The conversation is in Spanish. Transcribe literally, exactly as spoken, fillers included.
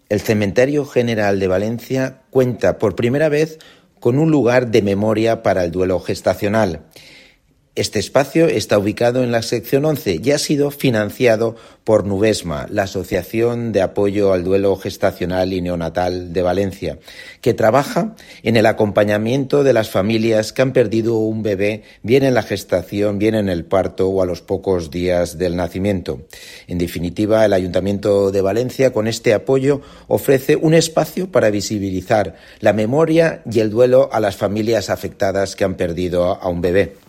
El Cementerio General de Valencia cuenta por primera vez con un lugar de memoria para el duelo gestacional. Este espacio está ubicado en la sección once y ha sido financiado por Nuvesma, la Asociación de Apoyo al Duelo Gestacional y Neonatal de Valencia, que trabaja en el acompañamiento de las familias que han perdido un bebé, bien en la gestación, bien en el parto o a los pocos días del nacimiento. En definitiva, el Ayuntamiento de Valencia, con este apoyo, ofrece un espacio para visibilizar la memoria y el duelo a las familias afectadas que han perdido a un bebé.